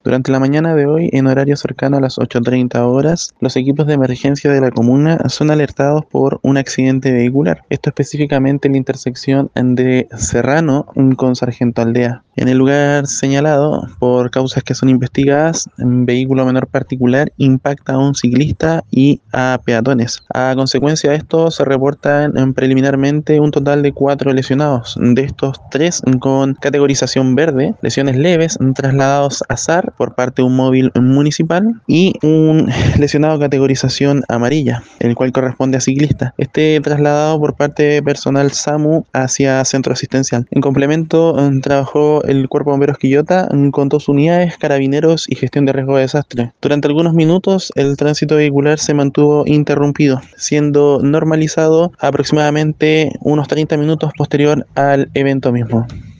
Durante la mañana de hoy, en horario cercano a las 8:30 horas, los equipos de emergencia de la comuna son alertados por un accidente vehicular. Esto específicamente en la intersección de Serrano con Sargento Aldea. En el lugar señalado, por causas que son investigadas, un vehículo menor particular impacta a un ciclista y a peatones. A consecuencia de esto, se reportan preliminarmente un total de 4 lesionados. De estos, 3 con categorización verde, lesiones leves, trasladados a SAR por parte de un móvil municipal, y un lesionado categorización amarilla, el cual corresponde a ciclista. Este trasladado por parte de personal SAMU hacia centro asistencial. En complemento, trabajó el Cuerpo de Bomberos Quillota con 2 unidades, carabineros y gestión de riesgo de desastre. Durante algunos minutos, el tránsito vehicular se mantuvo interrumpido, siendo normalizado aproximadamente unos 30 minutos posterior al evento mismo.